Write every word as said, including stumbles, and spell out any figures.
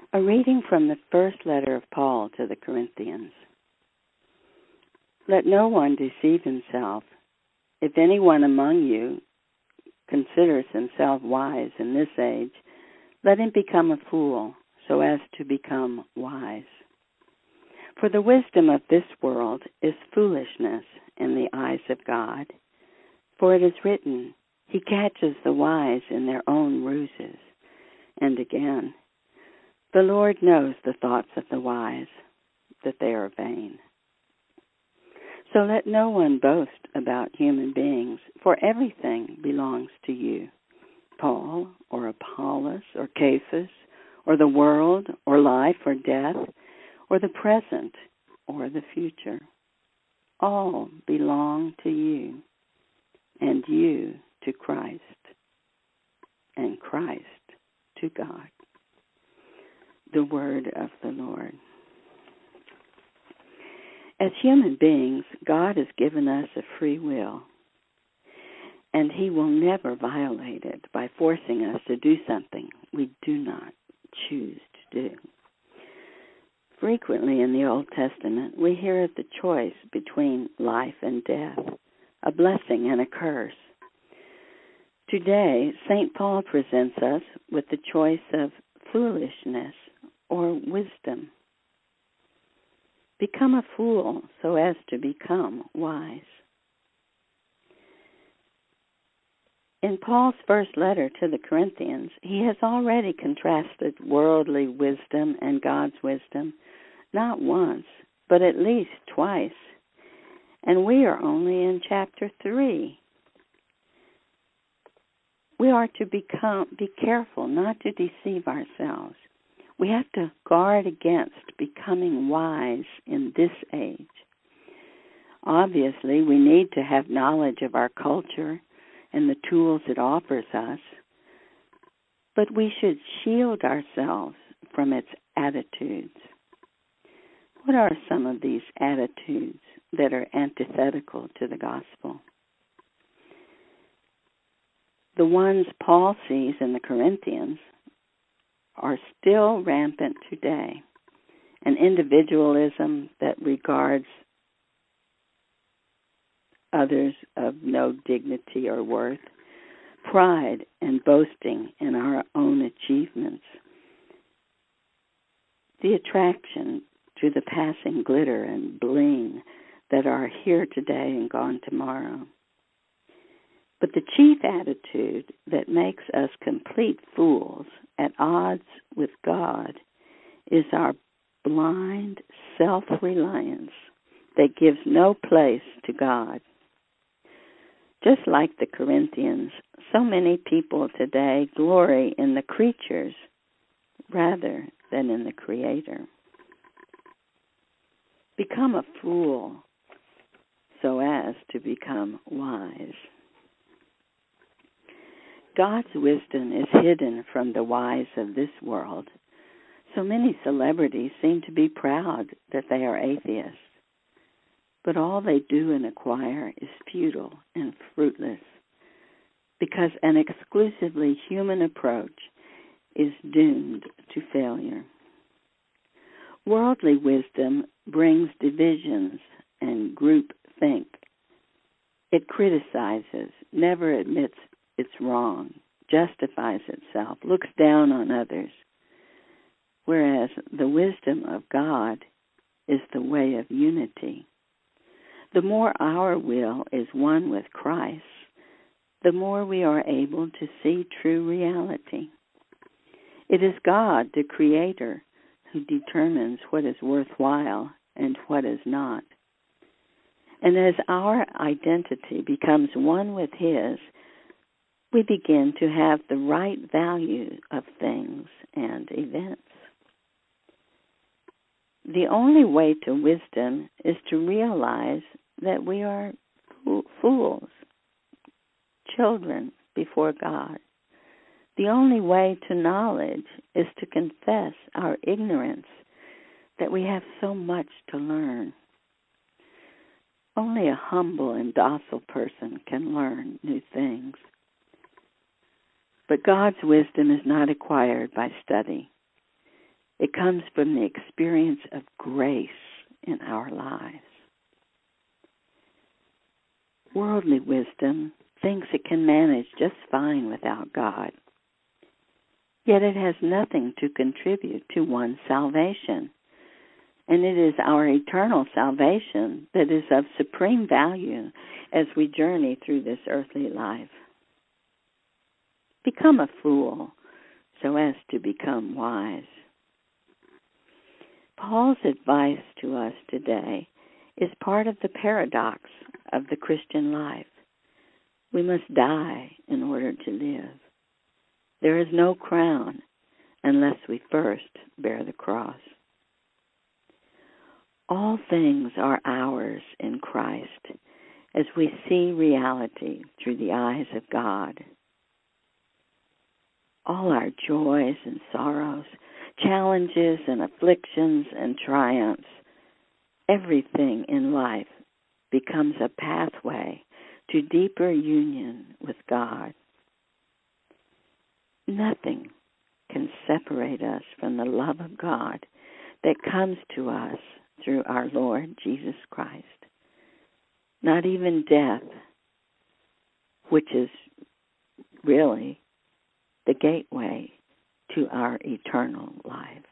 A reading from the first letter of Paul to the Corinthians. Let no one deceive himself. If anyone among you considers himself wise in this age, let him become a fool, so as to become wise. For the wisdom of this world is foolishness in the eyes of God. For it is written, He catches the wise in their own ruses. And again, the Lord knows the thoughts of the wise, that they are vain. So let no one boast about human beings, for everything belongs to you. Paul, or Apollos, or Cephas, or the world, or life, or death, or the present, or the future. All belong to you, and you to Christ, and Christ to God. The word of the Lord. As human beings, God has given us a free will, and He will never violate it by forcing us to do something we do not choose to do. Frequently in the Old Testament, we hear of the choice between life and death, a blessing and a curse. Today, Saint Paul presents us with the choice of foolishness or wisdom. Become a fool so as to become wise. In Paul's first letter to the Corinthians, he has already contrasted worldly wisdom and God's wisdom, not once, but at least twice. And we are only in chapter three. We are to become be careful not to deceive ourselves. We have to guard against becoming wise in this age. Obviously, we need to have knowledge of our culture and the tools it offers us, but we should shield ourselves from its attitudes. What are some of these attitudes that are antithetical to the gospel? The ones Paul sees in the Corinthians are still rampant today. An individualism that regards others of no dignity or worth, pride and boasting in our own achievements, the attraction to the passing glitter and bling that are here today and gone tomorrow. But the chief attitude that makes us complete fools at odds with God is our blind self-reliance that gives no place to God. Just like the Corinthians, so many people today glory in the creatures rather than in the Creator. Become a fool so as to become wise. God's wisdom is hidden from the wise of this world. So many celebrities seem to be proud that they are atheists. But all they do and acquire is futile and fruitless, because an exclusively human approach is doomed to failure. Worldly wisdom brings divisions and groupthink. It criticizes, never admits it's wrong, justifies itself, looks down on others, whereas the wisdom of God is the way of unity. The more our will is one with Christ, the more we are able to see true reality. It is God, the Creator, who determines what is worthwhile and what is not. And as our identity becomes one with His, we begin to have the right value of things and events. The only way to wisdom is to realize that we are fools, children before God. The only way to knowledge is to confess our ignorance, that we have so much to learn. Only a humble and docile person can learn new things. But God's wisdom is not acquired by study. It comes from the experience of grace in our lives. Worldly wisdom thinks it can manage just fine without God, yet it has nothing to contribute to one's salvation. And it is our eternal salvation that is of supreme value as we journey through this earthly life. Become a fool so as to become wise. Paul's advice to us today is part of the paradox of the Christian life. We must die in order to live. There is no crown unless we first bear the cross. All things are ours in Christ as we see reality through the eyes of God. All our joys and sorrows, challenges and afflictions and triumphs, everything in life becomes a pathway to deeper union with God. Nothing can separate us from the love of God that comes to us through our Lord Jesus Christ. Not even death, which is really the gateway to our eternal life.